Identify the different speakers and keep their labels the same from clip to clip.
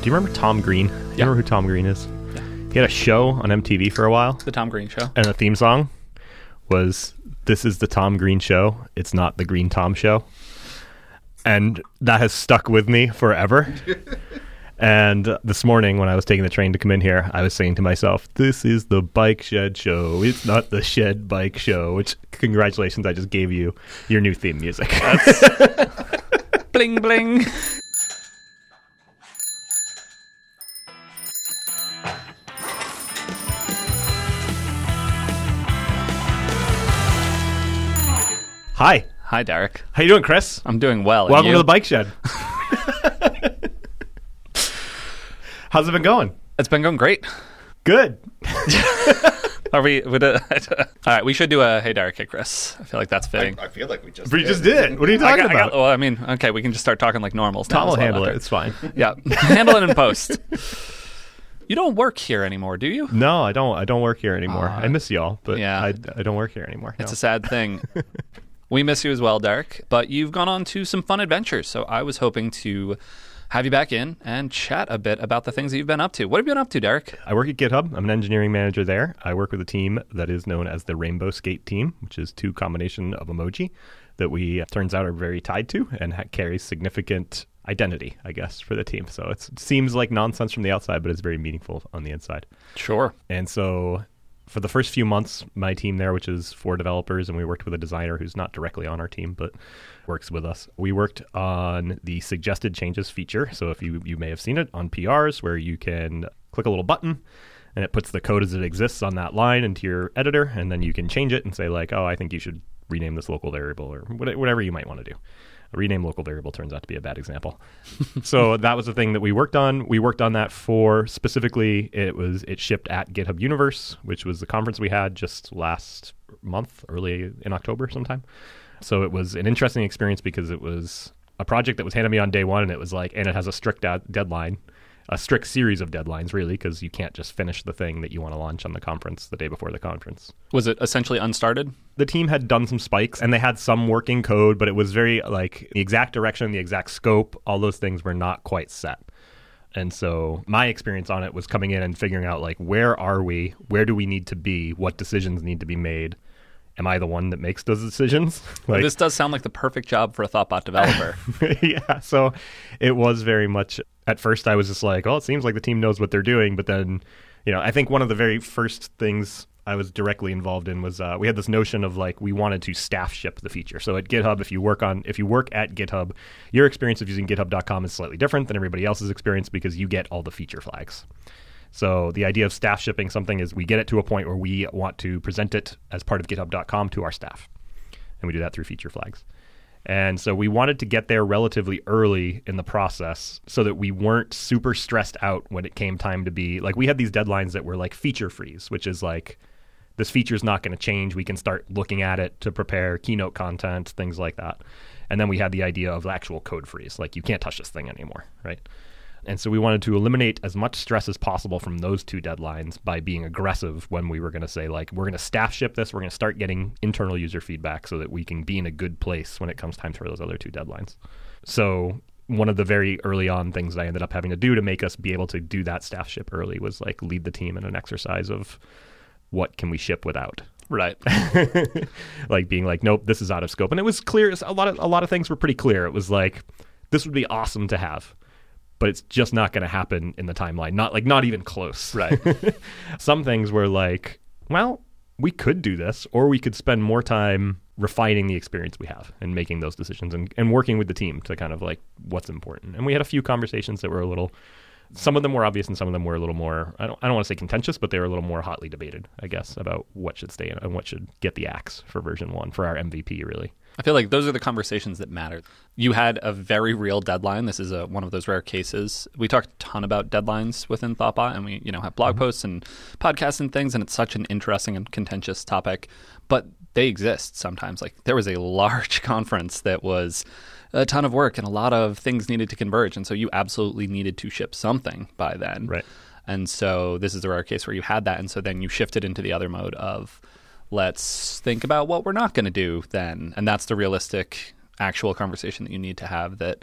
Speaker 1: Do you remember Tom Green? You remember who Tom Green is?
Speaker 2: Yeah.
Speaker 1: He had a show on MTV for a while.
Speaker 2: The Tom Green Show.
Speaker 1: And the theme song was, "This is the Tom Green Show. It's not the Green Tom Show." And that has stuck with me forever. And this morning when I was taking the train to come in here, I was saying to myself, this is the Bike Shed Show. It's not the Shed Bike Show, which, congratulations, I just gave you your new theme music.
Speaker 2: Bling, bling.
Speaker 1: Hi.
Speaker 2: Hi, Derek.
Speaker 1: How you doing, Chris?
Speaker 2: I'm doing well.
Speaker 1: Welcome to the Bike Shed. How's it been going?
Speaker 2: It's been going great.
Speaker 1: Good.
Speaker 2: Are we? All right, we should do a Hey, Derek, hey, Chris. I feel like that's fitting.
Speaker 3: I feel like we just
Speaker 1: did. What are you talking about?
Speaker 2: Well, I mean, okay, we can just start talking like normals now.
Speaker 1: Tom will
Speaker 2: as well
Speaker 1: handle
Speaker 2: after.
Speaker 1: it. It's fine.
Speaker 2: Yeah, handle it in post. You don't work here anymore, do you?
Speaker 1: No, I don't. I don't work here anymore. I miss y'all, but
Speaker 2: yeah.
Speaker 1: I don't work here anymore.
Speaker 2: It's a sad thing. We miss you as well, Derek, but you've gone on to some fun adventures, so I was hoping to have you back in and chat a bit about the things that you've been up to. What have you been up to, Derek?
Speaker 1: I work at GitHub. I'm an engineering manager there. I work with a team that is known as the Rainbow Skate team, which is two combination of emoji that we, turns out, are very tied to and carries significant identity, I guess, for the team. So it seems like nonsense from the outside, but it's very meaningful on the inside.
Speaker 2: Sure.
Speaker 1: And so for the first few months, my team there, which is 4 developers, and we worked with a designer who's not directly on our team, but works with us. We worked on the suggested changes feature. So if you may have seen it on PRs, where you can click a little button and it puts the code as it exists on that line into your editor, and then you can change it and say like, oh, I think you should rename this local variable, or whatever you might want to do. A rename local variable turns out to be a bad example. So that was the thing that we worked on. We worked on that for, specifically, it shipped at GitHub Universe, which was the conference we had just last month, early in October sometime. So it was an interesting experience because it was a project that was handed me on day one, and it was like, and it has a strict deadline, a strict series of deadlines, really, because you can't just finish the thing that you want to launch on the conference the day before the conference.
Speaker 2: Was it essentially unstarted?
Speaker 1: The team had done some spikes, and they had some working code, but it was very, like, the exact direction, the exact scope, all those things were not quite set. And so my experience on it was coming in and figuring out, like, where are we? Where do we need to be? What decisions need to be made? Am I the one that makes those decisions?
Speaker 2: Like, this does sound like the perfect job for a Thoughtbot developer.
Speaker 1: Yeah, so it was very much, at first I was just like, oh, it seems like the team knows what they're doing. But then, I think one of the very first things I was directly involved in was we had this notion of like, we wanted to staff ship the feature. So at GitHub, if you work at GitHub, your experience of using github.com is slightly different than everybody else's experience because you get all the feature flags. So the idea of staff shipping something is we get it to a point where we want to present it as part of github.com to our staff. And we do that through feature flags. And so we wanted to get there relatively early in the process so that we weren't super stressed out when it came time to be, like, we had these deadlines that were like feature freeze, which is like, this feature is not going to change. We can start looking at it to prepare keynote content, things like that. And then we had the idea of actual code freeze, like you can't touch this thing anymore, right? And so we wanted to eliminate as much stress as possible from those two deadlines by being aggressive when we were going to say, like, we're going to staff ship this. We're going to start getting internal user feedback so that we can be in a good place when it comes time for those other two deadlines. So one of the very early on things I ended up having to do to make us be able to do that staff ship early was like lead the team in an exercise of what can we ship without.
Speaker 2: Right.
Speaker 1: Like being like, nope, this is out of scope. And it was clear. A lot of things were pretty clear. It was like, this would be awesome to have, but it's just not going to happen in the timeline. Not even close.
Speaker 2: Right.
Speaker 1: Some things were like, well, we could do this, or we could spend more time refining the experience we have and making those decisions and working with the team to kind of like what's important. And we had a few conversations that were some of them were obvious and some of them were a little more, I don't want to say contentious, but they were a little more hotly debated, I guess, about what should stay in and what should get the axe for version 1, for our MVP, really.
Speaker 2: I feel like those are the conversations that matter. You had a very real deadline. This is one of those rare cases. We talked a ton about deadlines within Thoughtbot, and we have blog posts and podcasts and things, and it's such an interesting and contentious topic. But they exist sometimes. Like, there was a large conference that was a ton of work, and a lot of things needed to converge, and so you absolutely needed to ship something by then.
Speaker 1: Right.
Speaker 2: And so this is a rare case where you had that, and so then you shifted into the other mode of, let's think about what we're not going to do then. And that's the realistic, actual conversation that you need to have that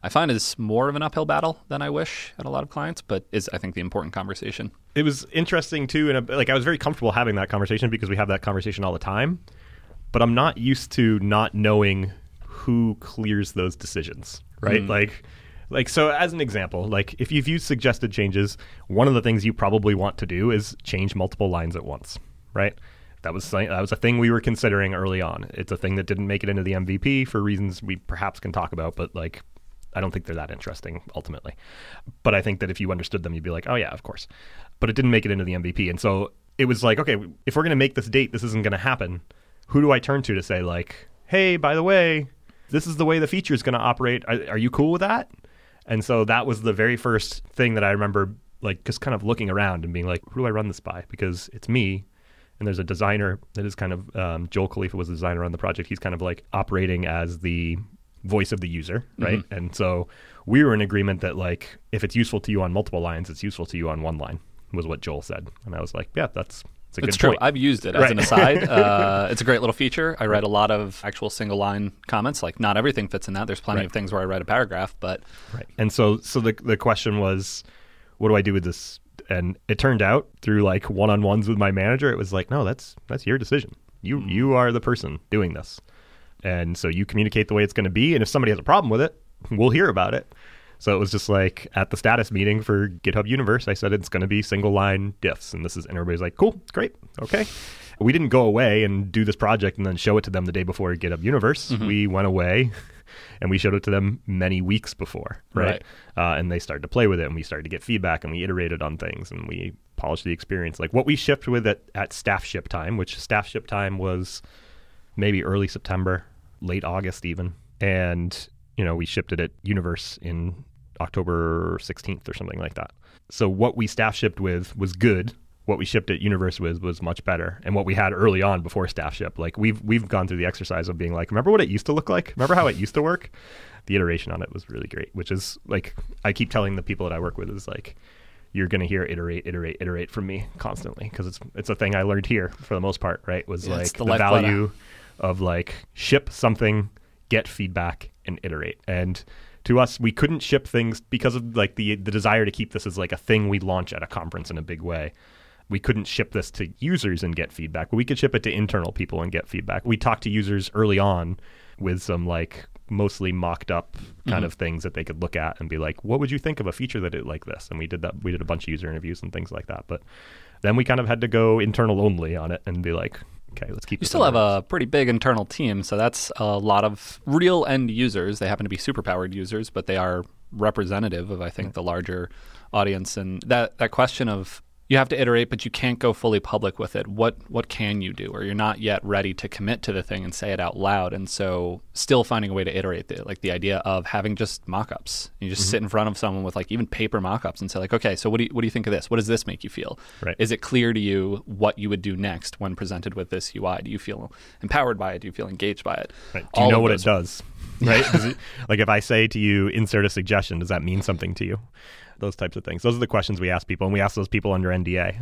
Speaker 2: I find is more of an uphill battle than I wish at a lot of clients, but is, I think, the important conversation.
Speaker 1: It was interesting too, and like I was very comfortable having that conversation because we have that conversation all the time. But I'm not used to not knowing who clears those decisions, right? Like so as an example, like if you've used suggested changes, one of the things you probably want to do is change multiple lines at once, right? That was a thing we were considering early on. It's a thing that didn't make it into the MVP for reasons we perhaps can talk about, but like I don't think they're that interesting ultimately. But I think that if you understood them, you'd be like, oh yeah, of course. But it didn't make it into the MVP. And so it was like, okay, if we're going to make this date, this isn't going to happen. Who do I turn to say like, hey, by the way, this is the way the feature is going to operate. Are you cool with that? And so that was the very first thing that I remember, like just kind of looking around and being like, who do I run this by? Because it's me. And there's a designer that is kind of, Joel Khalifa was the designer on the project. He's kind of like operating as the voice of the user, right? Mm-hmm. And so we were in agreement that like, if it's useful to you on multiple lines, it's useful to you on one line, was what Joel said. And I was like, yeah, it's a good
Speaker 2: true.
Speaker 1: point.
Speaker 2: I've used it as an aside. It's a great little feature. I write a lot of actual single line comments. Like not everything fits in that. There's plenty of things where I write a paragraph, but.
Speaker 1: Right. And so the question was, what do I do with this? And it turned out through like one-on-ones with my manager, it was like, no, that's your decision. You are the person doing this. And so you communicate the way it's going to be. And if somebody has a problem with it, we'll hear about it. So it was just like at the status meeting for GitHub Universe, I said it's going to be single line diffs. And everybody's like, cool, great, okay. We didn't go away and do this project and then show it to them the day before GitHub Universe. Mm-hmm. We went away and we showed it to them many weeks before, right? And they started to play with it and we started to get feedback and we iterated on things and we polished the experience. Like what we shipped with it at staff ship time, which staff ship time was maybe early September, late August even. And, we shipped it at Universe in October 16th or something like that. So what we staff shipped with was good. What we shipped at Universe with was much better. And what we had early on before staff ship, like we've gone through the exercise of being like, remember what it used to look like? Remember how it used to work? The iteration on it was really great, which is like, I keep telling the people that I work with is like, you're going to hear iterate from me constantly because it's a thing I learned here for the most part, right? Was like the value of like ship something, get feedback, and iterate. And to us, we couldn't ship things because of like the desire to keep this as like a thing we launch at a conference in a big way. We couldn't ship this to users and get feedback, but we could ship it to internal people and get feedback. We talked to users early on with some like mostly mocked up kind of things that they could look at and be like, what would you think of a feature that did like this? And we did that. We did a bunch of user interviews and things like that. But then we kind of had to go internal only on it and be like, okay, let's keep. You
Speaker 2: still have a pretty big internal team, so that's a lot of real end users. They happen to be superpowered users, but they are representative of, I think, the larger audience. And that question of you have to iterate, but you can't go fully public with it. What can you do? Or you're not yet ready to commit to the thing and say it out loud. And so still finding a way to iterate it, like the idea of having just mock-ups. You just sit in front of someone with like even paper mock-ups and say like, okay, so what do you think of this? What does this make you feel?
Speaker 1: Right.
Speaker 2: Is it clear to you what you would do next when presented with this UI? Do you feel empowered by it? Do you feel engaged by it?
Speaker 1: Right. Do you know what it does? Right? Like if I say to you, insert a suggestion, does that mean something to you? Those types of things. Those are the questions we ask people, and we ask those people under NDA.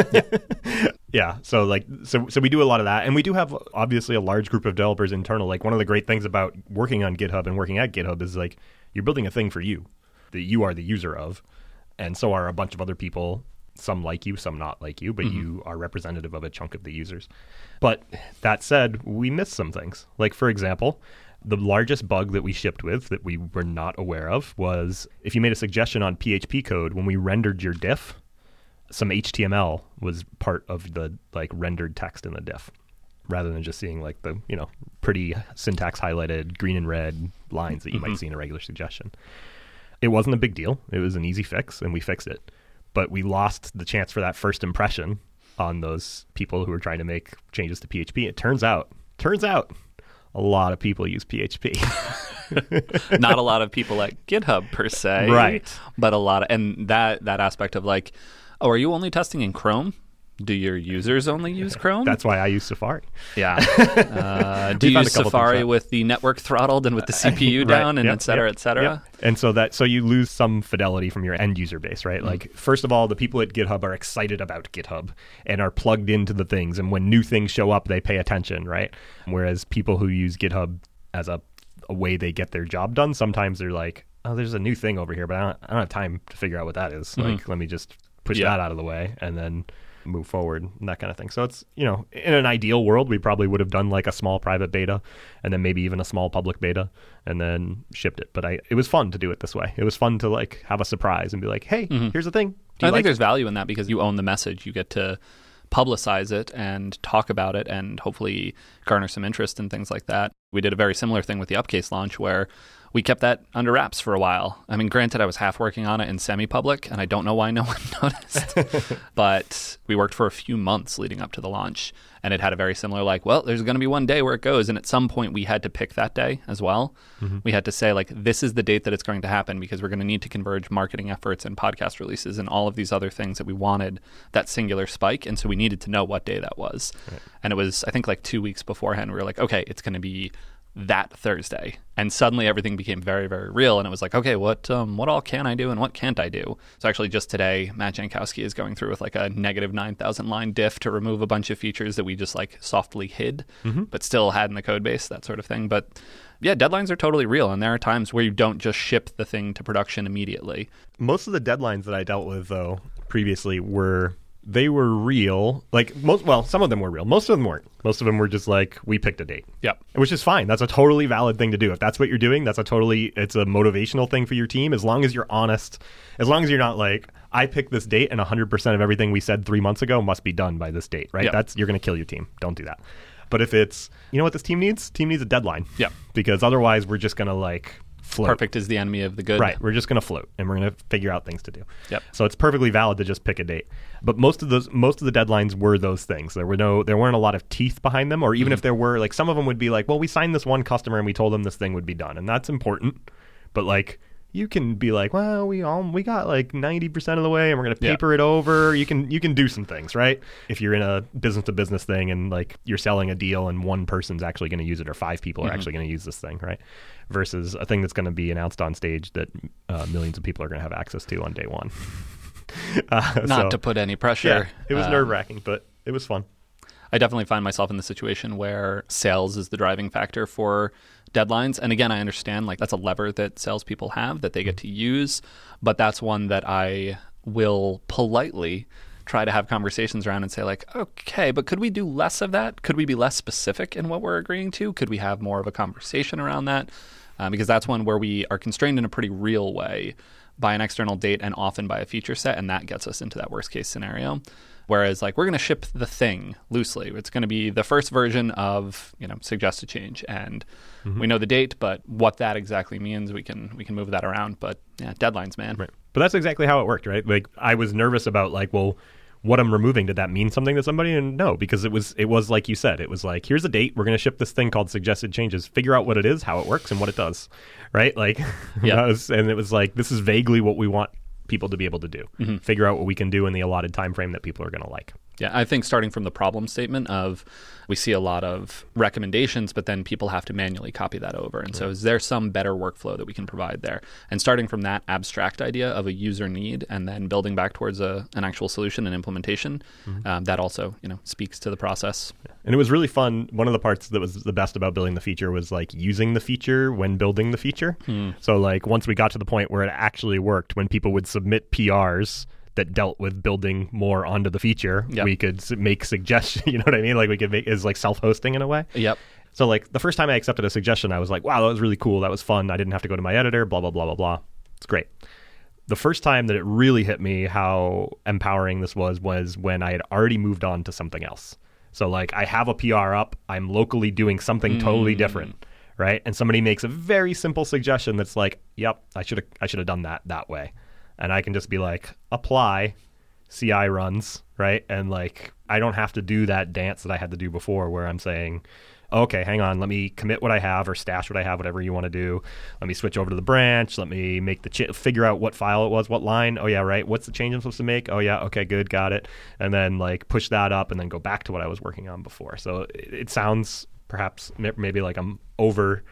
Speaker 1: Yeah. So we do a lot of that, and we do have obviously a large group of developers internal. Like one of the great things about working on GitHub and working at GitHub is like you're building a thing for you that you are the user of, and so are a bunch of other people. Some like you, some not like you, but you are representative of a chunk of the users. But that said, we missed some things. Like for example, the largest bug that we shipped with that we were not aware of was if you made a suggestion on PHP code, when we rendered your diff, some HTML was part of the like rendered text in the diff rather than just seeing like the, pretty syntax highlighted green and red lines that you might see in a regular suggestion. It wasn't a big deal. It was an easy fix and we fixed it. But we lost the chance for that first impression on those people who were trying to make changes to PHP. It turns out a lot of people use PHP.
Speaker 2: Not a lot of people at GitHub per se,
Speaker 1: right?
Speaker 2: But a lot of, and that aspect of like, oh, are you only testing in Chrome? Do your users only use Chrome?
Speaker 1: That's why I use Safari.
Speaker 2: Yeah. Do you use Safari with the network throttled and with the CPU down and et cetera, et cetera?
Speaker 1: Yep. And so you lose some fidelity from your end user base, right? Like, first of all, the people at GitHub are excited about GitHub and are plugged into the things. And when new things show up, they pay attention, right? Whereas people who use GitHub as a way they get their job done, sometimes they're like, oh, there's a new thing over here, but I don't have time to figure out what that is. Like, let me just push
Speaker 2: Yeah.
Speaker 1: that out of the way and then move forward and that kind of thing. So it's, in an ideal world, we probably would have done like a small private beta and then maybe even a small public beta and then shipped it. But it was fun to do it this way. It was fun to like have a surprise and be like, hey, here's the thing.
Speaker 2: I think there's value in that because you own the message. You get to publicize it and talk about it and hopefully garner some interest and things like that. We did a very similar thing with the Upcase launch where we kept that under wraps for a while. I mean, granted, I was half working on it in semi-public, and I don't know why no one noticed. But we worked for a few months leading up to the launch, and it had a very similar, like, well, there's going to be one day where it goes. And at some point, we had to pick that day as well. We had to say, like, this is the date that it's going to happen because we're going to need to converge marketing efforts and podcast releases and all of these other things that we wanted that singular spike. And so we needed to know what day that was. Right. And it was, I think, like 2 weeks beforehand, we were like, okay, it's going to be that Thursday. And suddenly everything became very, very real. And it was like, okay, what all can I do and what can't I do? So actually just today, Matt Jankowski is going through with like a negative 9,000 line diff to remove a bunch of features that we just like softly hid, but still had in the code base, that sort of thing. But yeah, deadlines are totally real. And there are times where you don't just ship the thing to production immediately.
Speaker 1: Most of the deadlines that I dealt with, though, previously were real. Like some of them were real. Most of them weren't. Most of them were just like, we picked a date.
Speaker 2: Yep.
Speaker 1: Which is fine. That's a totally valid thing to do. If that's what you're doing, it's a motivational thing for your team. As long as you're honest, as long as you're not like, I picked this date and 100% of everything we said 3 months ago must be done by this date, right?
Speaker 2: Yep.
Speaker 1: You're going to kill your team. Don't do that. But if it's, you know what this team needs? Team needs a deadline.
Speaker 2: Yeah.
Speaker 1: Because otherwise we're just going to like float.
Speaker 2: Perfect is the enemy of the good.
Speaker 1: Right. We're just going to float and we're going to figure out things to do.
Speaker 2: Yep.
Speaker 1: So it's perfectly valid to just pick a date. But most of the deadlines were those things. There weren't a lot of teeth behind them, or even if there were, like some of them would be like, well, we signed this one customer and we told them this thing would be done. And that's important. But like, you can be like, well, we got like 90% of the way and we're going to paper it over. You can do some things, right? If you're in a business to business thing and like you're selling a deal and one person's actually going to use it or 5 people are actually going to use this thing, right? Versus a thing that's going to be announced on stage that millions of people are going to have access to on day one.
Speaker 2: Not to put any pressure.
Speaker 1: Yeah, it was nerve-wracking, but it was fun.
Speaker 2: I definitely find myself in the situation where sales is the driving factor for deadlines. And again, I understand like that's a lever that salespeople have that they get to use, but that's one that I will politely try to have conversations around and say like, okay, but could we do less of that? Could we be less specific in what we're agreeing to? Could we have more of a conversation around that? Because that's one where we are constrained in a pretty real way by an external date and often by a feature set, and that gets us into that worst case scenario. Whereas like we're going to ship the thing loosely. It's going to be the first version of, suggested change, and we know the date, but what that exactly means, we can move that around. But yeah, deadlines, man.
Speaker 1: Right. But that's exactly how it worked, right? Like I was nervous about like, well, what I'm removing, did that mean something to somebody? And no, because it was like you said, it was like, here's a date, we're going to ship this thing called suggested changes, figure out what it is, how it works, and what it does, right? Like, and it was like, this is vaguely what we want people to be able to do. Figure out what we can do in the allotted time frame that people are going to like.
Speaker 2: Yeah, I think starting from the problem statement of we see a lot of recommendations, but then people have to manually copy that over. And so is there some better workflow that we can provide there? And starting from that abstract idea of a user need and then building back towards an actual solution and implementation, that also speaks to the process.
Speaker 1: And it was really fun. One of the parts that was the best about building the feature was like using the feature when building the feature. So like once we got to the point where it actually worked, when people would submit PRs that dealt with building more onto the feature, we could make suggestions, you know what I mean? Like we could make is like self-hosting in a way.
Speaker 2: Yep.
Speaker 1: So like the first time I accepted a suggestion, I was like, wow, that was really cool. That was fun. I didn't have to go to my editor, blah, blah, blah, blah, blah. It's great. The first time that it really hit me how empowering this was when I had already moved on to something else. So like I have a PR up, I'm locally doing something totally different, right? And somebody makes a very simple suggestion that's like, yep, I should have done that way. And I can just be like, apply, CI runs, right? And like, I don't have to do that dance that I had to do before where I'm saying, okay, hang on, let me commit what I have or stash what I have, whatever you want to do. Let me switch over to the branch. Let me make figure out what file it was, what line. Oh yeah, right. What's the change I'm supposed to make? Oh yeah, okay, good, got it. And then like push that up and then go back to what I was working on before. So it sounds perhaps maybe like I'm over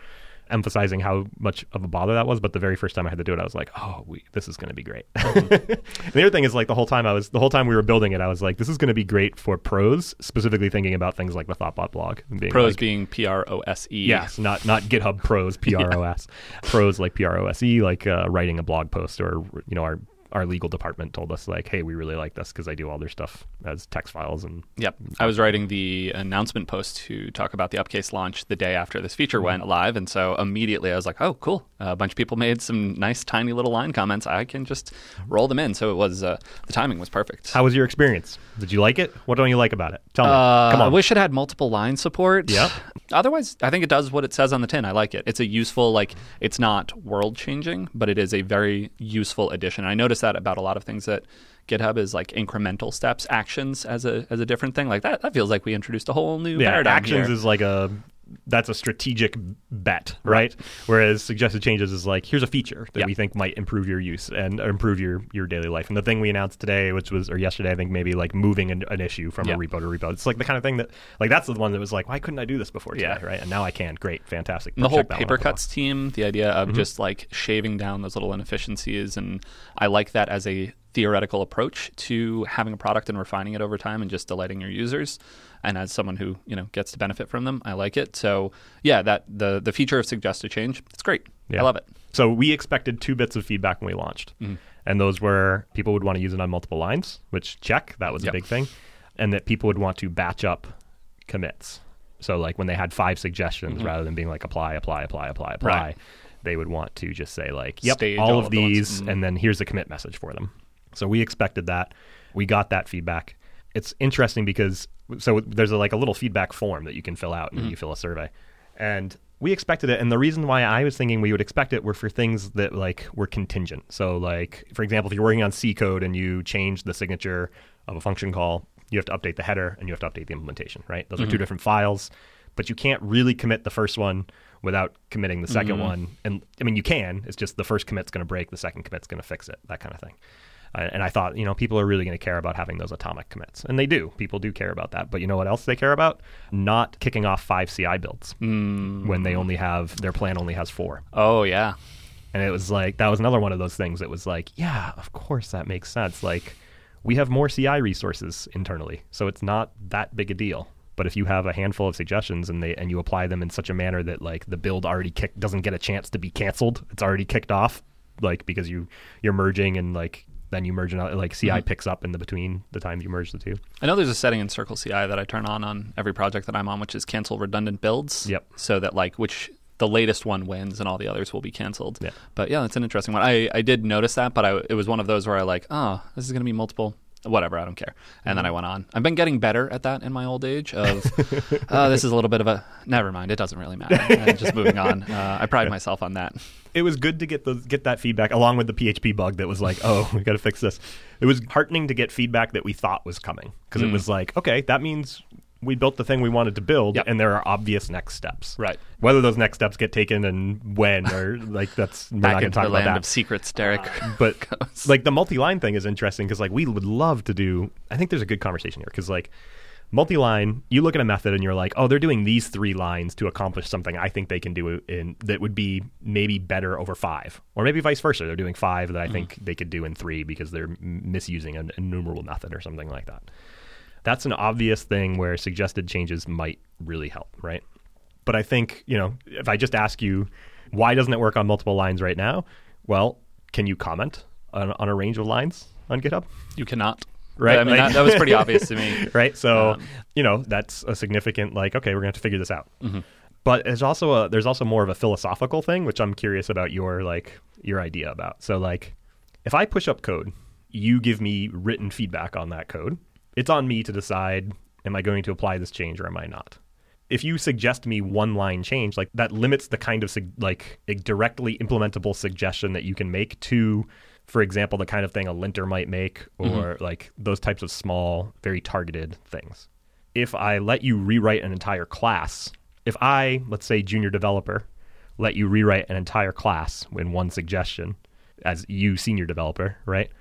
Speaker 1: emphasizing how much of a bother that was, but the very first time I had to do it, I was like, oh, this is going to be great. The other thing is like the whole time we were building it, I was like, this is going to be great for pros, specifically thinking about things like the Thoughtbot blog. And being
Speaker 2: Pros
Speaker 1: like,
Speaker 2: being PROSE.
Speaker 1: Yes, not GitHub pros, PROS. Pros like PROSE, like writing a blog post, or our legal department told us like, hey, we really like this because I do all their stuff as text files. And
Speaker 2: Yep. I was writing the announcement post to talk about the Upcase launch the day after this feature went live. And so immediately I was like, oh, cool. A bunch of people made some nice, tiny little line comments. I can just roll them in. So it was, the timing was perfect.
Speaker 1: How was your experience? Did you like it? What don't you like about it? Tell me. Come on.
Speaker 2: I wish it had multiple line support.
Speaker 1: Yep.
Speaker 2: Otherwise, I think it does what it says on the tin. I like it. It's a useful, like, it's not world changing, but it is a very useful addition. And I noticed that about a lot of things that GitHub is like incremental steps, actions as a different thing. Like that feels like we introduced a whole new paradigm
Speaker 1: actions
Speaker 2: here.
Speaker 1: Is like that's a strategic bet, right? Whereas suggested changes is like, here's a feature that we think might improve your use and improve your daily life. And the thing we announced today, or yesterday, I think maybe like moving an issue from a repo to repo. It's like the kind of thing that, like, that's the one that was like, why couldn't I do this before today, right? And now I can. Great, fantastic.
Speaker 2: And the whole paper cuts team, the idea of just like shaving down those little inefficiencies, and I like that as a theoretical approach to having a product and refining it over time and just delighting your users. And as someone who gets to benefit from them, I like it. So yeah, that the feature of suggested change, it's great. I love it.
Speaker 1: So we expected 2 bits of feedback when we launched, and those were people would want to use it on multiple lines, which check, that was a big thing, and that people would want to batch up commits. So like when they had 5 suggestions, rather than being like apply,
Speaker 2: Right.
Speaker 1: they would want to just say like, yep,
Speaker 2: Stage
Speaker 1: all
Speaker 2: all
Speaker 1: of
Speaker 2: of the ones.
Speaker 1: these, and then here's the commit message for them. So we expected that. We got that feedback. It's interesting because there's a little feedback form that you can fill out, and you fill a survey. And we expected it, and the reason why I was thinking we would expect it were for things that like were contingent. So like, for example, if you're working on C code and you change the signature of a function call, you have to update the header and you have to update the implementation, right? Those are 2 different files, but you can't really commit the first one without committing the second one. And I mean, you can, it's just the first commit's going to break, the second commit's going to fix it, that kind of thing. And I thought, people are really going to care about having those atomic commits. And they do. People do care about that. But you know what else they care about? Not kicking off 5 CI builds when they their plan only has 4.
Speaker 2: Oh, yeah.
Speaker 1: And it was like, that was another one of those things that was like, yeah, of course that makes sense. Like, we have more CI resources internally, so it's not that big a deal. But if you have a handful of suggestions and you apply them in such a manner that like the build already doesn't get a chance to be canceled, it's already kicked off, like because you're merging and like then you merge it out, like CI picks up in the between the time you merge the 2.
Speaker 2: I know there's a setting in Circle CI that I turn on every project that I'm on, which is cancel redundant builds.
Speaker 1: Yep.
Speaker 2: So that the latest one wins and all the others will be canceled.
Speaker 1: Yeah.
Speaker 2: But yeah, that's an interesting one. I did notice that, but it was one of those where I like, oh, this is going to be multiple. Whatever, I don't care. And then I went on. I've been getting better at that in my old age of, this is a little bit of a, never mind, it doesn't really matter. Just moving on. I pride myself on that.
Speaker 1: It was good to get that feedback along with the PHP bug that was like, oh, we got to fix this. It was heartening to get feedback that we thought was coming, because it was like, okay, that means we built the thing we wanted to build, and there are obvious next steps.
Speaker 2: Right.
Speaker 1: Whether those next steps get taken and when, or like that's we're
Speaker 2: back
Speaker 1: not going to talk
Speaker 2: into the
Speaker 1: about
Speaker 2: land
Speaker 1: that.
Speaker 2: of secrets, Derek.
Speaker 1: But like the multi-line thing is interesting because like we would love to do. I think there's a good conversation here because like multi-line, you look at a method and you're like, oh, they're doing these 3 lines to accomplish something I think they can do that would be maybe better over 5, or maybe vice versa. They're doing 5 that I think they could do in 3 because they're misusing an enumerable method or something like that. That's an obvious thing where suggested changes might really help, right? But I think, if I just ask you, why doesn't it work on multiple lines right now? Well, can you comment on a range of lines on GitHub?
Speaker 2: You cannot.
Speaker 1: Right.
Speaker 2: I mean, that was pretty obvious to me.
Speaker 1: Right. So, that's a significant, like, okay, we're going to have to figure this out. But there's also more of a philosophical thing, which I'm curious about your idea about. So, like, if I push up code, you give me written feedback on that code. It's on me to decide, am I going to apply this change or am I not? If you suggest me 1-line change, like that limits the kind of a directly implementable suggestion that you can make to, for example, the kind of thing a linter might make, or like those types of small, very targeted things. If I let you rewrite an entire class, if I, let's say junior developer, let you rewrite an entire class in one suggestion as you senior developer, right?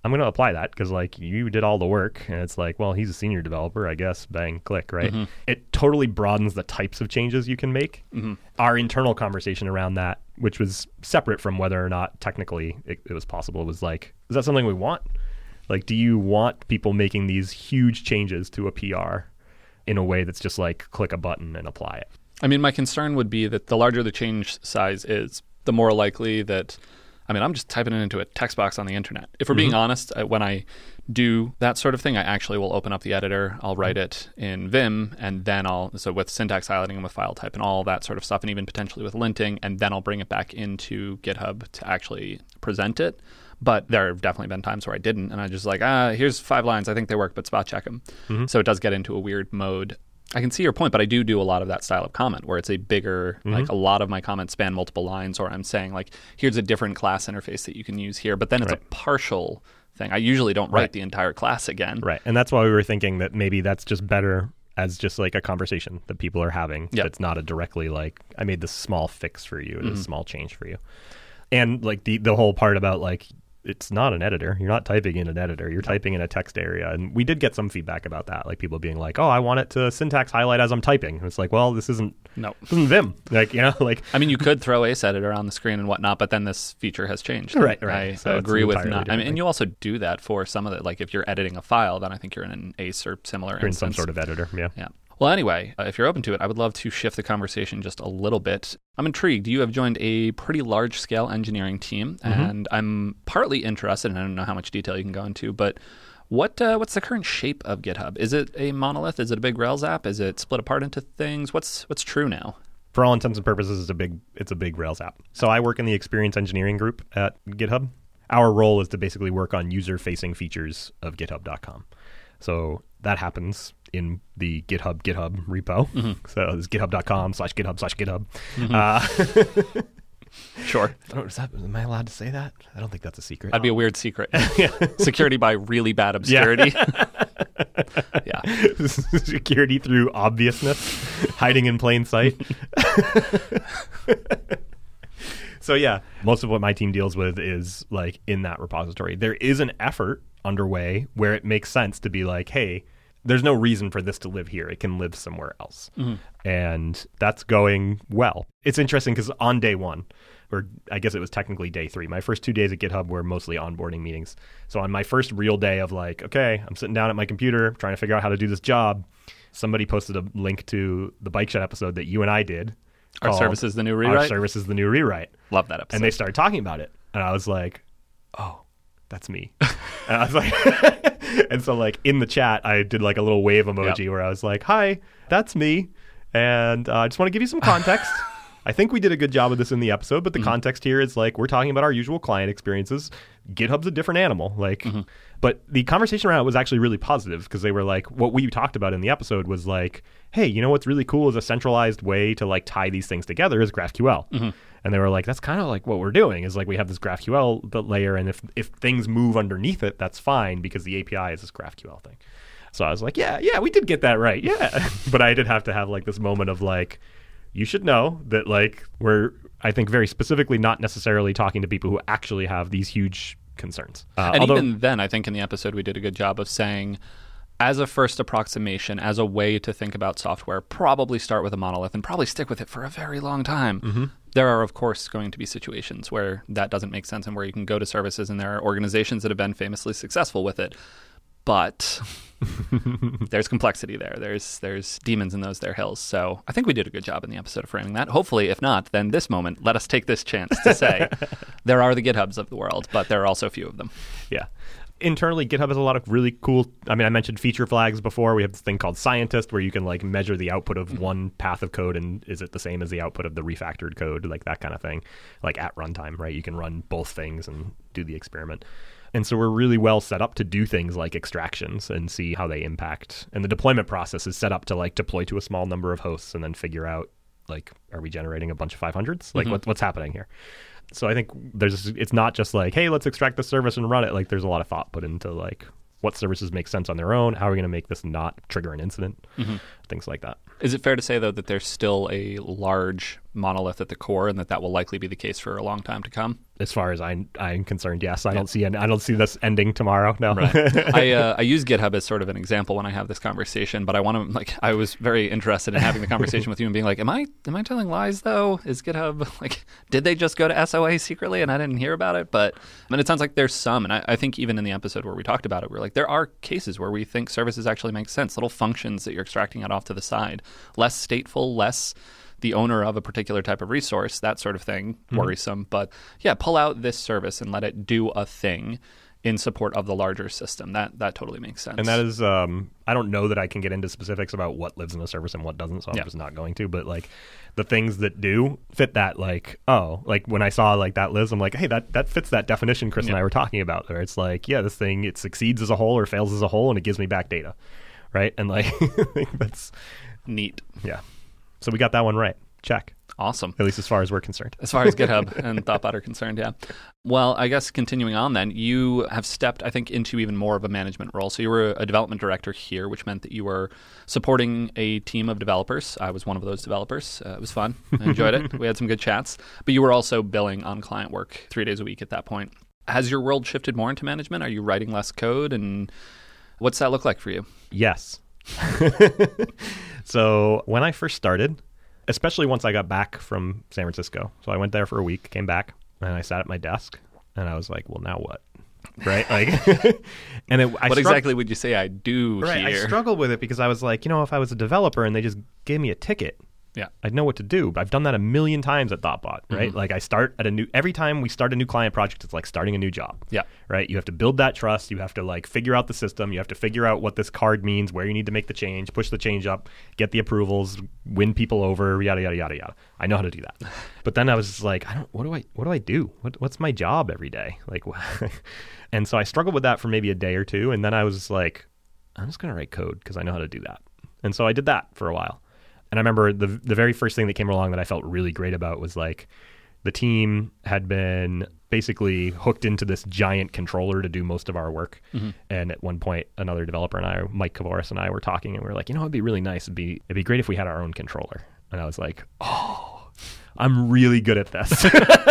Speaker 1: I'm going to apply that because like you did all the work. And it's like, well, he's a senior developer, I guess. Bang, click, right? It totally broadens the types of changes you can make. Our internal conversation around that, which was separate from whether or not technically it was possible, was like, is that something we want? Like, do you want people making these huge changes to a PR in a way that's just like click a button and apply it?
Speaker 2: I mean, my concern would be that the larger the change size is, the more likely that, I mean, I'm just typing it into a text box on the internet. If we're being honest, when I do that sort of thing, I actually will open up the editor, I'll write it in Vim, and then so with syntax highlighting and with file type and all that sort of stuff, and even potentially with linting, and then I'll bring it back into GitHub to actually present it. But there have definitely been times where I didn't, and I just like, here's 5 lines, I think they work, but spot check them. So it does get into a weird mode. I can see your point, but I do a lot of that style of comment where it's a bigger, like a lot of my comments span multiple lines, or I'm saying like, here's a different class interface that you can use here, but then it's a partial thing. I usually don't write the entire class again.
Speaker 1: Right. And that's why we were thinking that maybe that's just better as just like a conversation that people are having.
Speaker 2: Yep.
Speaker 1: It's not a directly like, I made this small fix for you, this small change for you. And like the whole part about like, it's not an editor. You're not typing in an editor. You're typing in a text area. And we did get some feedback about that, like people being like, oh, I want it to syntax highlight as I'm typing. And it's like, well, this isn't Vim. Like, like.
Speaker 2: I mean, you could throw Ace Editor on the screen and whatnot, but then this feature has changed.
Speaker 1: Right.
Speaker 2: I
Speaker 1: So
Speaker 2: agree with not. I mean, and you also do that for some of it. Like if you're editing a file, then I think you're in an Ace or similar
Speaker 1: You're
Speaker 2: instance.
Speaker 1: in some sort of editor. Yeah.
Speaker 2: Well, anyway, if you're open to it, I would love to shift the conversation just a little bit. I'm intrigued. You have joined a pretty large-scale engineering team, and I'm partly interested, and I don't know how much detail you can go into, but what's the current shape of GitHub? Is it a monolith? Is it a big Rails app? Is it split apart into things? What's true now?
Speaker 1: For all intents and purposes, it's a big Rails app. So I work in the experience engineering group at GitHub. Our role is to basically work on user-facing features of GitHub.com. So that happens in the GitHub repo. So it's github.com/GitHub/GitHub.
Speaker 2: Sure.
Speaker 1: Am I allowed to say that? I don't think that's a secret.
Speaker 2: That'd be a weird secret. Security by really bad obscurity. Yeah.
Speaker 1: Security through obviousness, hiding in plain sight. So yeah, most of what my team deals with is like in that repository. There is an effort underway where it makes sense to be like, hey, there's no reason for this to live here. It can live somewhere else. And that's going well. It's interesting because on day one, or I guess it was technically day 3, my first 2 days at GitHub were mostly onboarding meetings. So on my first real day of like, okay, I'm sitting down at my computer trying to figure out how to do this job, somebody posted a link to the Bike Shed episode that you and I did.
Speaker 2: Our Service is the New Rewrite?
Speaker 1: Our Service is the New Rewrite.
Speaker 2: Love that episode.
Speaker 1: And they started talking about it. And I was like, oh, that's me. And I was like, and so like in the chat, I did like a little wave emoji where I was like, hi, that's me. And I just want to give you some context. I think we did a good job of this in the episode, but the context here is like, we're talking about our usual client experiences. GitHub's a different animal. Like, but the conversation around it was actually really positive because they were like, what we talked about in the episode was like, hey, you know what's really cool is a centralized way to like tie these things together is GraphQL. And they were like, that's kind of like what we're doing is like we have this GraphQL layer, and if things move underneath it, that's fine because the API is this GraphQL thing. So I was like, yeah, we did get that right. Yeah. But I did have to have like this moment of like, you should know that like we're, I think, very specifically not necessarily talking to people who actually have these huge concerns.
Speaker 2: And even then, I think in the episode we did a good job of saying, as a first approximation, as a way to think about software, probably start with a monolith and probably stick with it for a very long time. There are, of course, going to be situations where that doesn't make sense and where you can go to services, and there are organizations that have been famously successful with it. But there's complexity there. There's demons in those there hills. So I think we did a good job in the episode of framing that. Hopefully, if not, then this moment, let us take this chance to say there are the GitHubs of the world, but there are also a few of them.
Speaker 1: Yeah. Internally, GitHub has a lot of really cool, I mean, I mentioned feature flags before. We have this thing called Scientist where you can like measure the output of one path of code and is it the same as the output of the refactored code, like that kind of thing, like at runtime, right? You can run both things and do the experiment. And so we're really well set up to do things like extractions and see how they impact. And the deployment process is set up to like deploy to a small number of hosts and then figure out like, are we generating a bunch of 500s? Like what's happening here? So I think it's not just like, hey, let's extract the service and run it. Like there's a lot of thought put into like what services make sense on their own. How are we going to make this not trigger an incident? Things like that.
Speaker 2: Is it fair to say, though, that there's still a large monolith at the core, and that will likely be the case for a long time to come.
Speaker 1: As far as I'm concerned, yes. I don't see this ending tomorrow. No.
Speaker 2: Right. I use GitHub as sort of an example when I have this conversation, but I was very interested in having the conversation with you and being like, am I telling lies though? Is GitHub did they just go to SOA secretly and I didn't hear about it? But it sounds like there's some, and I think even in the episode where we talked about it, we're like, there are cases where we think services actually make sense, little functions that you're extracting out off to the side, less stateful, less the owner of a particular type of resource, that sort of thing, worrisome. But yeah, pull out this service and let it do a thing in support of the larger system. That totally makes sense.
Speaker 1: And that is, I don't know that I can get into specifics about what lives in a service and what doesn't, so I'm just not going to. But the things that do fit that, when I saw that lives, I'm like, hey, that fits that definition Chris and I were talking about. Where it's this thing, it succeeds as a whole or fails as a whole, and it gives me back data, right? And that's
Speaker 2: neat.
Speaker 1: Yeah. So we got that one right. Check.
Speaker 2: Awesome.
Speaker 1: At least as far as we're concerned.
Speaker 2: As far as GitHub and Thoughtbot are concerned, yeah. Well, I guess continuing on then, you have stepped, I think, into even more of a management role. So you were a development director here, which meant that you were supporting a team of developers. I was one of those developers. It was fun. I enjoyed it. We had some good chats. But you were also billing on client work 3 days a week at that point. Has your world shifted more into management? Are you writing less code? And what's that look like for you?
Speaker 1: Yes. So when I first started, especially once I got back from San Francisco, so I went there for a week, came back, and I sat at my desk, and I was like, well, now what? Right?
Speaker 2: What exactly would you say I do here?
Speaker 1: I struggled with it because I was like, if I was a developer and they just gave me a ticket, I'd know what to do. But I've done that a million times at Thoughtbot, right? I start at every time we start a new client project, it's like starting a new job.
Speaker 2: Yeah.
Speaker 1: Right? You have to build that trust. You have to figure out the system. You have to figure out what this card means, where you need to make the change, push the change up, get the approvals, win people over, yada, yada, yada, yada. I know how to do that. But then I was just like, what do I do? What's my job every day? And so I struggled with that for maybe a day or two. And then I was like, I'm just going to write code because I know how to do that. And so I did that for a while. And I remember the very first thing that came along that I felt really great about was the team had been basically hooked into this giant controller to do most of our work. And at one point, another developer and I, Mike Kavoris and I, were talking, and we were like, it'd be really nice. It'd be great if we had our own controller. And I was like, oh, I'm really good at this.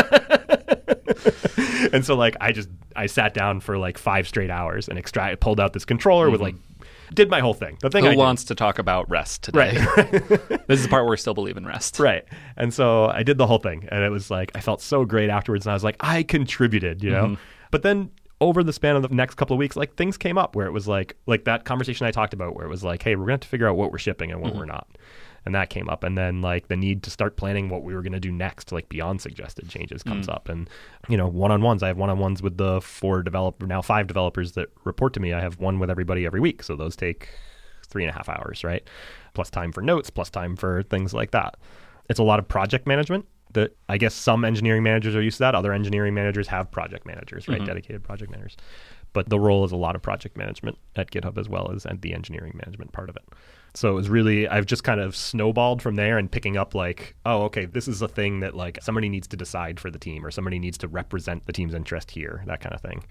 Speaker 1: And so I sat down for 5 straight hours and pulled out this controller with did my whole thing.
Speaker 2: Who wants to talk about REST today?
Speaker 1: Right.
Speaker 2: This is the part where we still believe in REST.
Speaker 1: Right. And so I did the whole thing, and it was I felt so great afterwards, and I was like, I contributed, But then over the span of the next couple of weeks, things came up where it was like that conversation I talked about where it was hey, we're going to have to figure out what we're shipping and what we're not. And that came up. And then the need to start planning what we were going to do next, beyond suggested changes comes up. And, one-on-ones, I have one-on-ones with the 5 developers that report to me. I have one with everybody every week. So those take 3.5 hours, right? Plus time for notes, plus time for things like that. It's a lot of project management that I guess some engineering managers are used to that. Other engineering managers have project managers, right? Dedicated project managers. But the role is a lot of project management at GitHub as well as the engineering management part of it. So it was really, I've just kind of snowballed from there and picking up oh, okay, this is a thing that somebody needs to decide for the team or somebody needs to represent the team's interest here, that kind of thing.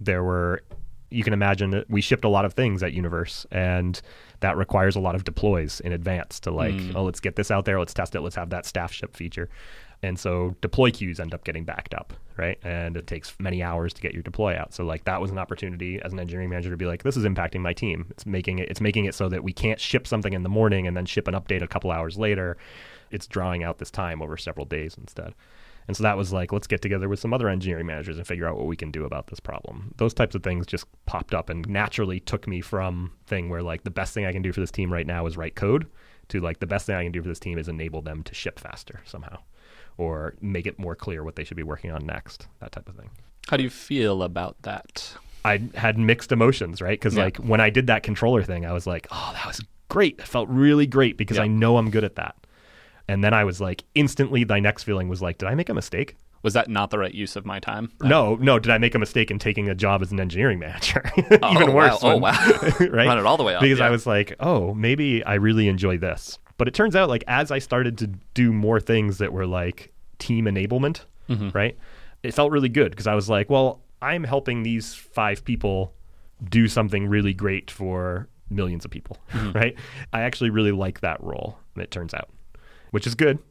Speaker 1: You can imagine that we shipped a lot of things at Universe, and that requires a lot of deploys in advance to let's get this out there, let's test it, let's have that staff ship feature. And so deploy queues end up getting backed up, right? And it takes many hours to get your deploy out. So that was an opportunity as an engineering manager to be like, this is impacting my team. It's making it so that we can't ship something in the morning and then ship an update a couple hours later. It's drawing out this time over several days instead. And so that was let's get together with some other engineering managers and figure out what we can do about this problem. Those types of things just popped up and naturally took me from thing where the best thing I can do for this team right now is write code to the best thing I can do for this team is enable them to ship faster somehow, or make it more clear what they should be working on next, that type of thing.
Speaker 2: How do you feel about that?
Speaker 1: I had mixed emotions, right? Because when I did that controller thing, I was like, oh, that was great. It felt really great because I know I'm good at that. And then I was instantly, my next feeling was did I make a mistake?
Speaker 2: Was that not the right use of my time?
Speaker 1: No. Did I make a mistake in taking a job as an engineering manager? Even worse.
Speaker 2: Wow. Oh, wow.
Speaker 1: Right?
Speaker 2: Run it all the way up.
Speaker 1: Because I was oh, maybe I really enjoy this. But it turns out as I started to do more things that were team enablement, right? It felt really good because I was well, I'm helping these 5 people do something really great for millions of people, right? I actually really like that role, it turns out. which is good.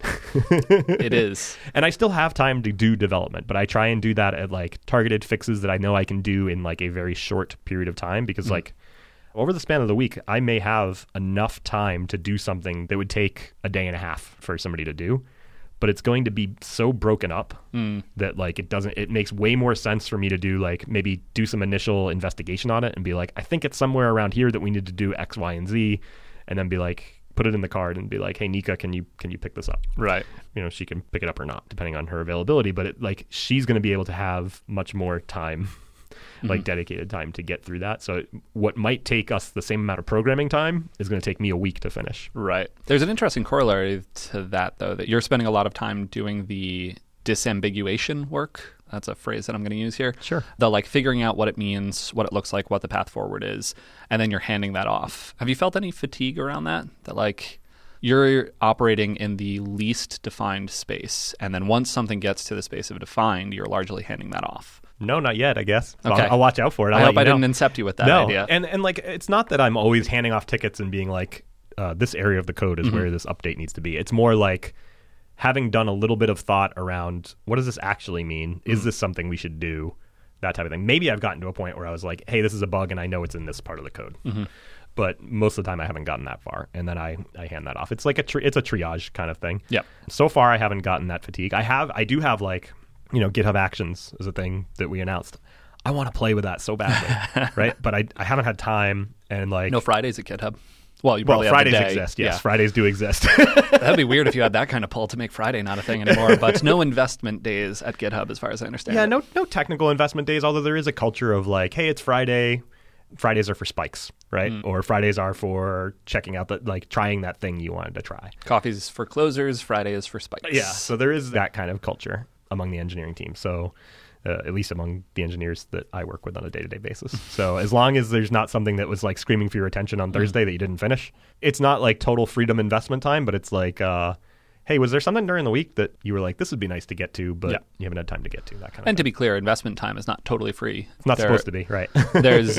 Speaker 2: It is.
Speaker 1: And I still have time to do development, but I try and do that at like targeted fixes that I know I can do in like a very short period of time, because like over the span of the week, I may have enough time to do something that would take a day and a half for somebody to do, but it's going to be so broken up that like it makes way more sense for me to do like maybe do some initial investigation on it and be like, I think it's somewhere around here that we need to do X, Y, and Z, and then be like, put it in the card and be like, hey, Nika, can you pick this up?
Speaker 2: Right.
Speaker 1: You know, she can pick it up or not, depending on her availability, but she's going to be able to have much more time, like dedicated time to get through that. So what might take us the same amount of programming time is going to take me a week to finish.
Speaker 2: Right. There's an interesting corollary to that, though, that you're spending a lot of time doing the disambiguation work. That's a phrase that I'm going to use here.
Speaker 1: Sure.
Speaker 2: The like figuring out what it means, what it looks like, what the path forward is, and then you're handing that off. Have you felt any fatigue around that? That like you're operating in the least defined space, and then once something gets to the space of defined, you're largely handing that off.
Speaker 1: No, not yet, I guess.
Speaker 2: Okay.
Speaker 1: I'll watch out for it.
Speaker 2: I hope I didn't incept you with that idea.
Speaker 1: And like, it's not that I'm always handing off tickets and being like, this area of the code is where this update needs to be. It's more like having done a little bit of thought around, what does this actually mean? Is this something we should do? That type of thing. Maybe I've gotten to a point where I was like, hey, this is a bug and I know it's in this part of the code. But most of the time I haven't gotten that far. And then I hand that off. It's like it's a triage kind of thing.
Speaker 2: Yeah.
Speaker 1: So far I haven't gotten that fatigue. I do have like, you know, GitHub Actions is a thing that we announced. I want to play with that so badly, right? But I haven't had time, and like
Speaker 2: no Fridays at GitHub. Well, you probably have
Speaker 1: Fridays
Speaker 2: the day.
Speaker 1: exist. Yes,
Speaker 2: Yeah.
Speaker 1: Fridays do exist.
Speaker 2: That'd be weird if you had that kind of pull to make Friday not a thing anymore. But no investment days at GitHub, as far as I understand.
Speaker 1: Yeah,
Speaker 2: it.
Speaker 1: no technical investment days. Although there is a culture of like, hey, it's Friday. Fridays are for spikes, right? Or Fridays are for checking out trying that thing you wanted to try.
Speaker 2: Coffee's for closers. Friday is for spikes.
Speaker 1: Yeah, so there is that kind of culture among the engineering team. So at least among the engineers that I work with on a day-to-day basis. So as long as there's not something that was like screaming for your attention on Thursday that you didn't finish, it's not like total freedom investment time, but it's like, hey, was there something during the week that you were like, this would be nice to get to, but you haven't had time to get to, that kind of
Speaker 2: And
Speaker 1: thing.
Speaker 2: to be clear, investment time is not totally free.
Speaker 1: It's not supposed to be, right?
Speaker 2: There's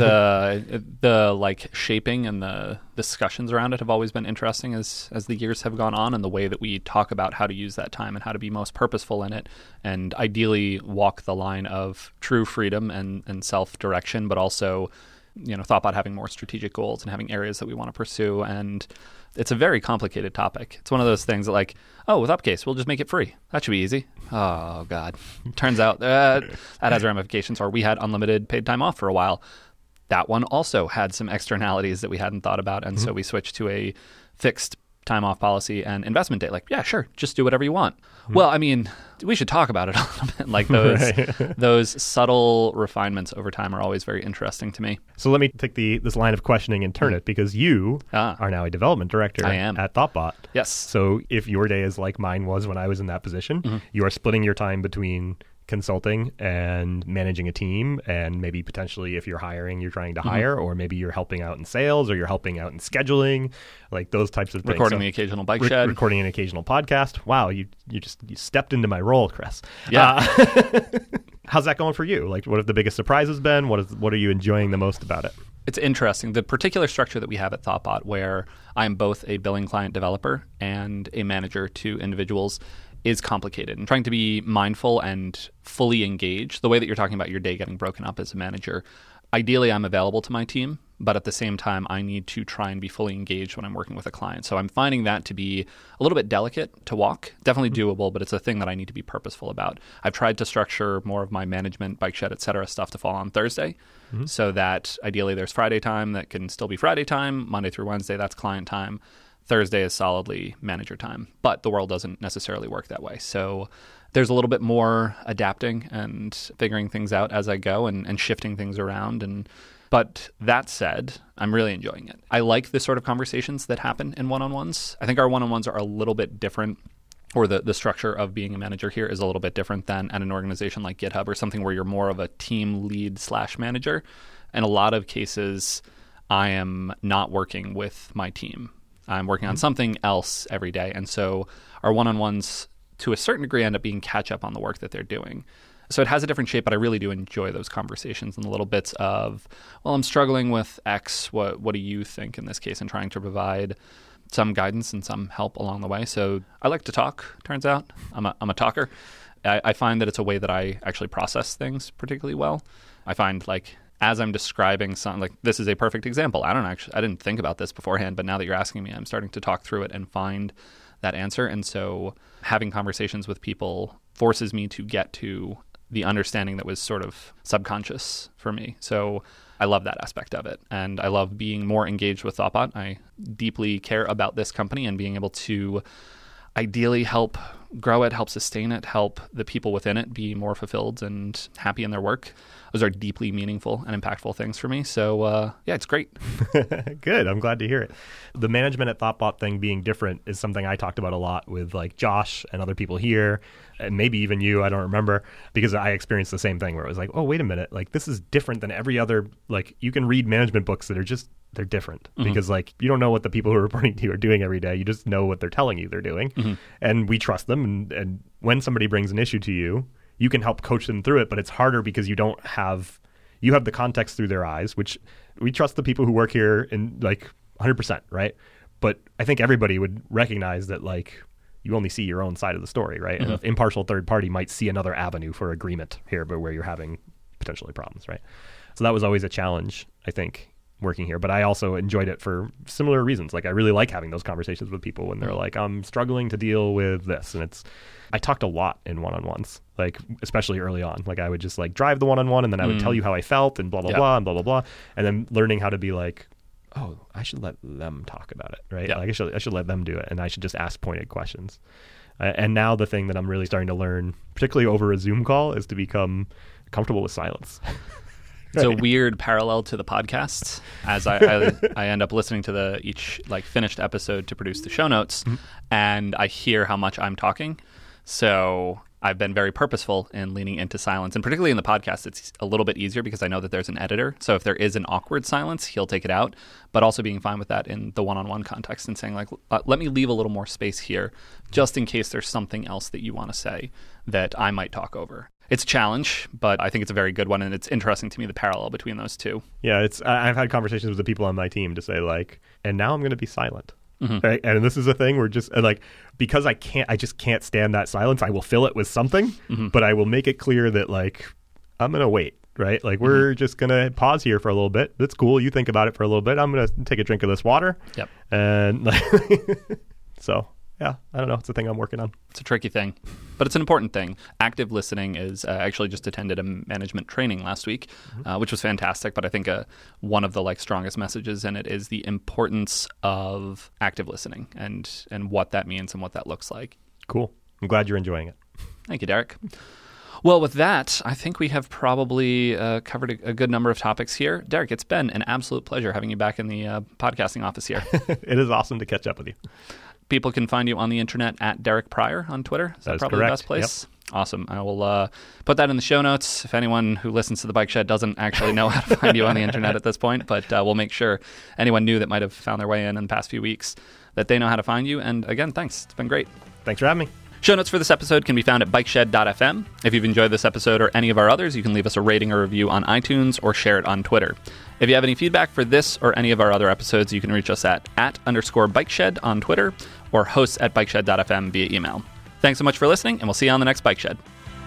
Speaker 2: the like shaping and the discussions around it have always been interesting as the years have gone on, and the way that we talk about how to use that time and how to be most purposeful in it, and ideally walk the line of true freedom and self-direction, but also, you know, Thoughtbot having more strategic goals and having areas that we want to pursue. And it's a very complicated topic. It's one of those things that like, oh, with Upcase, we'll just make it free. That should be easy. Oh, God. Turns out that has ramifications. Or we had unlimited paid time off for a while. That one also had some externalities that we hadn't thought about. And so we switched to a fixed time off policy and investment day. Like, yeah, sure, just do whatever you want. Well, I mean, we should talk about it a little bit. Like those subtle refinements over time are always very interesting to me.
Speaker 1: So let me take this line of questioning and turn it, because you are now a development director at Thoughtbot.
Speaker 2: Yes.
Speaker 1: So if your day is like mine was when I was in that position, you are splitting your time between consulting and managing a team, and maybe potentially if you're hiring, you're trying to hire, or maybe you're helping out in sales, or you're helping out in scheduling, like those types of things.
Speaker 2: Recording the occasional bike shed.
Speaker 1: Recording an occasional podcast. Wow, you stepped into my role, Chris.
Speaker 2: Yeah.
Speaker 1: How's that going for you? Like, what have the biggest surprises been? What are you enjoying the most about it?
Speaker 2: It's interesting. The particular structure that we have at Thoughtbot, where I'm both a billing client developer and a manager to individuals, is complicated, and trying to be mindful and fully engaged. The way that you're talking about your day getting broken up as a manager, ideally I'm available to my team, but at the same time I need to try and be fully engaged when I'm working with a client. So I'm finding that to be a little bit delicate to walk. Definitely doable, but it's a thing that I need to be purposeful about. I've tried to structure more of my management, bike shed, et cetera, stuff to fall on Thursday, so that ideally there's Friday time that can still be Friday time, Monday through Wednesday, that's client time. Thursday is solidly manager time, but the world doesn't necessarily work that way. So there's a little bit more adapting and figuring things out as I go, and shifting things around. But that said, I'm really enjoying it. I like the sort of conversations that happen in one-on-ones. I think our one-on-ones are a little bit different, or the structure of being a manager here is a little bit different than at an organization like GitHub, or something where you're more of a team lead / manager. In a lot of cases, I am not working with my team. I'm working on something else every day. And so our one-on-ones, to a certain degree, end up being catch-up on the work that they're doing. So it has a different shape, but I really do enjoy those conversations and the little bits of, well, I'm struggling with X. What do you think in this case? And trying to provide some guidance and some help along the way. So I like to talk, turns out. I'm a talker. I find that it's a way that I actually process things particularly well. I find like as I'm describing something, like this is a perfect example. I didn't think about this beforehand, but now that you're asking me, I'm starting to talk through it and find that answer. And so having conversations with people forces me to get to the understanding that was sort of subconscious for me. So I love that aspect of it. And I love being more engaged with Thoughtbot. I deeply care about this company and being able to ideally help grow it, help sustain it, help the people within it be more fulfilled and happy in their work. Those are deeply meaningful and impactful things for me. So yeah, it's great.
Speaker 1: Good. I'm glad to hear it. The management at Thoughtbot thing being different is something I talked about a lot with like Josh and other people here, and maybe even you, I don't remember, because I experienced the same thing where it was like, oh, wait a minute, like this is different than every other, like you can read management books that are just, they're different because like you don't know what the people who are reporting to you are doing every day. You just know what they're telling you they're doing. And we trust them. And when somebody brings an issue to you, you can help coach them through it, but it's harder because you have the context through their eyes, which we trust the people who work here in like 100%, right? But I think everybody would recognize that like you only see your own side of the story, right? And an impartial third party might see another avenue for agreement here, but where you're having potentially problems, right? So that was always a challenge, I think, working here. But I also enjoyed it for similar reasons. Like I really like having those conversations with people when they're like, I'm struggling to deal with this. And I talked a lot in one-on-ones, like especially early on. Like I would just like drive the one-on-one and then I would tell you how I felt and blah, blah, blah, and blah, blah, blah. And then learning how to be like, oh, I should let them talk about it, right? Like I should let them do it. And I should just ask pointed questions. And now the thing that I'm really starting to learn, particularly over a Zoom call, is to become comfortable with silence.
Speaker 2: It's a weird parallel to the podcasts, as I end up listening to each like finished episode to produce the show notes, and I hear how much I'm talking. So I've been very purposeful in leaning into silence, and particularly in the podcast, it's a little bit easier because I know that there's an editor. So if there is an awkward silence, he'll take it out, but also being fine with that in the one-on-one context and saying like, let me leave a little more space here just in case there's something else that you want to say that I might talk over. It's a challenge, but I think it's a very good one, and it's interesting to me the parallel between those two.
Speaker 1: Yeah, I've had conversations with the people on my team to say like, and now I'm going to be silent. Right? And this is a thing where just like, because I just can't stand that silence. I will fill it with something, but I will make it clear that like, I'm going to wait, right? Like we're just going to pause here for a little bit. That's cool. You think about it for a little bit. I'm going to take a drink of this water.
Speaker 2: Yep.
Speaker 1: And like, so yeah, I don't know. It's a thing I'm working on.
Speaker 2: It's a tricky thing, but it's an important thing. Active listening is actually just attended a management training last week, which was fantastic. But I think one of the like strongest messages in it is the importance of active listening and what that means and what that looks like.
Speaker 1: Cool. I'm glad you're enjoying it.
Speaker 2: Thank you, Derek. Well, with that, I think we have probably covered a good number of topics here. Derek, it's been an absolute pleasure having you back in the podcasting office here.
Speaker 1: It is awesome to catch up with you.
Speaker 2: People can find you on the internet at Derek Pryor on Twitter. Is that probably
Speaker 1: correct.
Speaker 2: The best place?
Speaker 1: Yep.
Speaker 2: Awesome. I will put that in the show notes if anyone who listens to The Bike Shed doesn't actually know how to find you on the internet at this point. But we'll make sure anyone new that might have found their way in the past few weeks that they know how to find you. And again, thanks. It's been great.
Speaker 1: Thanks for having me.
Speaker 2: Show notes for this episode can be found at bikeshed.fm. If you've enjoyed this episode or any of our others, you can leave us a rating or review on iTunes or share it on Twitter. If you have any feedback for this or any of our other episodes, you can reach us at @_bikeshed on Twitter or hosts@bikeshed.fm via email. Thanks so much for listening, and we'll see you on the next Bike Shed.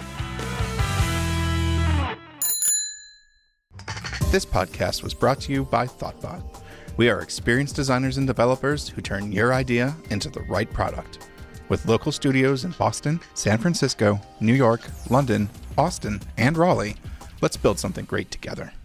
Speaker 3: This podcast was brought to you by Thoughtbot. We are experienced designers and developers who turn your idea into the right product. With local studios in Boston, San Francisco, New York, London, Austin, and Raleigh, let's build something great together.